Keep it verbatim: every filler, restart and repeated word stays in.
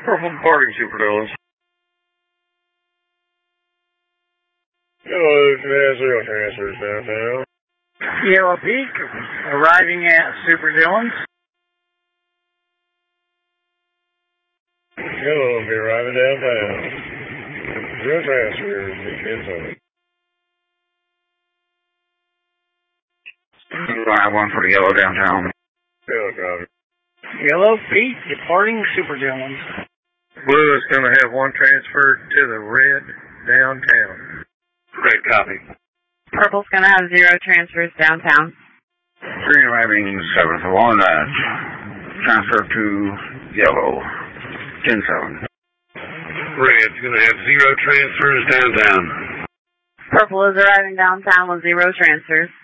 Purple departing Super Dillons. Yellow has zero transfers downtown. Yellow Peak arriving at Super Dillons. Yellow will be arriving downtown. Zero transfers, inside. I one for the yellow downtown. Yellow copy. Yellow Peak departing Super Dillons. Blue is going to have one transfer to the red downtown. Red copy. Purple's going to have zero transfers downtown. Green arriving seven for one. Uh, transfer to yellow. ten seven. Red's going to have zero transfers downtown. Purple is arriving downtown with zero transfers.